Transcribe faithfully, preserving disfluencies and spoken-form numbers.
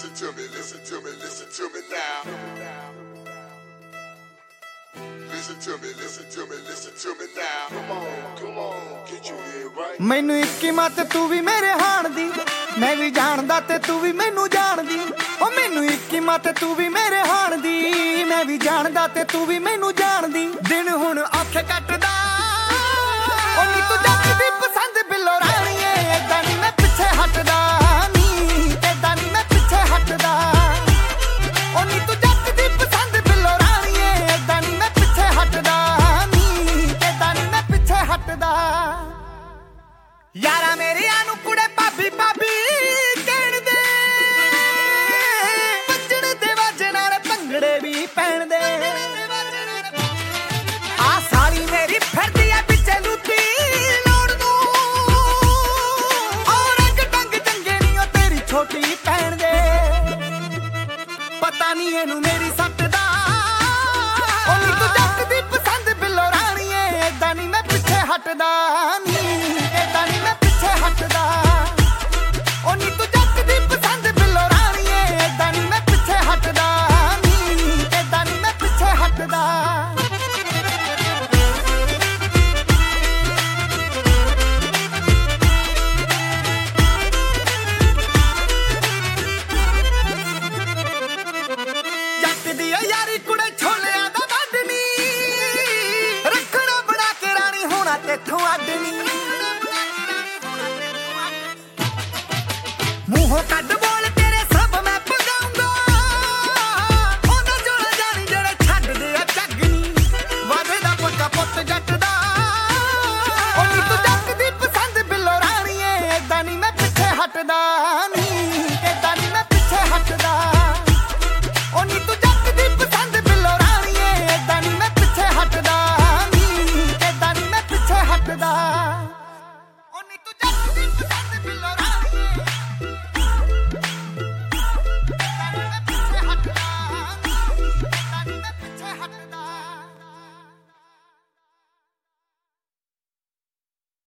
Listen to me, listen to me, listen to me now. Listen to me, listen to me, listen to me now. Come on, come on, get your head right. ਮੈਨੂੰ ਇੱਕੀ ਮਤ ਤੂੰ ਵੀ ਮੇਰੇ ਹਾਣ ਦੀ, ਮੈਂ ਵੀ ਜਾਣਦਾ ਤੇ ਤੂੰ ਵੀ ਮੈਨੂੰ ਜਾਣਦੀ। ਓ ਮੈਨੂੰ ਇੱਕੀ ਮਤ ਤੂੰ ਵੀ ਮੇਰੇ ਹਾਣ ਦੀ, ਮੈਂ ਵੀ ਜਾਣਦਾ ਤੇ ਤੂੰ ਵੀ ਮੈਨੂੰ ਜਾਣਦੀ। ਦਿਨ ਹੁਣ ਔਖੇ ਕੱਟਦਾ ਓ ਨੀ ਤੂੰ ਜੱਟ ਦੀ ਪਸੰਦ ਬਿੱਲੋ ਰਾਣੀਏ, ਏਦਾਂ ਨੀ ਮੈਂ ਪਿੱਛੇ ਹਟਦਾ ਨੀ, ਏਦਾਂ ਨੀ ਮੈਂ ਪਿੱਛੇ ਹਟਦਾ। ਓ ਨੀ ਤੂੰ ਜੱਟ ਦੀ ਪਸੰਦ ਬਿੱਲੋ ਰਾਣੀਏ, ਏਦਾਂ ਨੀ ਮੈਂ ਪਿੱਛੇ ਹਟਦਾ ਨੀ, ਏਦਾਂ ਨੀ ਮੈਂ ਪਿੱਛੇ ਹਟਦਾ। ਯਾਰਾ ਮੇਰਿਆਂ ਨੂੰ ਕੁੜੇ ਭਾਬੀ ਭਾਬੀ ਕਹਿਣ ਦੇ, ਵੱਜਣ ਦੇ ਵਾਜੇ ਨਾਲ ਭੰਗੜੇ ਵੀ ਪੈਣ ਦੇ। ਆ ਸਾਲੀ ਮੇਰੀ ਫਿਰਦੀ ਐ ਪਿੱਛੇ ਲੁੱਟੀ ਲਾਉਣ ਨੂੰ, ਔਰ ਰੰਗ ਢੰਗ ਚੰਗੇ ਨੀ ਓ ਤੇਰੀ ਛੋਟੀ ਪੈਣ ਦੇ। ਪਤਾ ਨੀ ਇਹਨੂੰ ਮੇਰੀ ਸੱਟ ਦਾ, ਓ ਨੀ ਤੂੰ ਜੱਟ ਦੀ ਪਸੰਦ ਬਿੱਲੋ ਰਾਣੀਏ, ਏਦਾਂ ਨੀ ਮੈਂ ਪਿੱਛੇ ਹਟਦਾ ਨੀ, ਏਦਾਂ ਨੀ ਮੈਂ ਪਿੱਛੇ ਹਟਦਾ।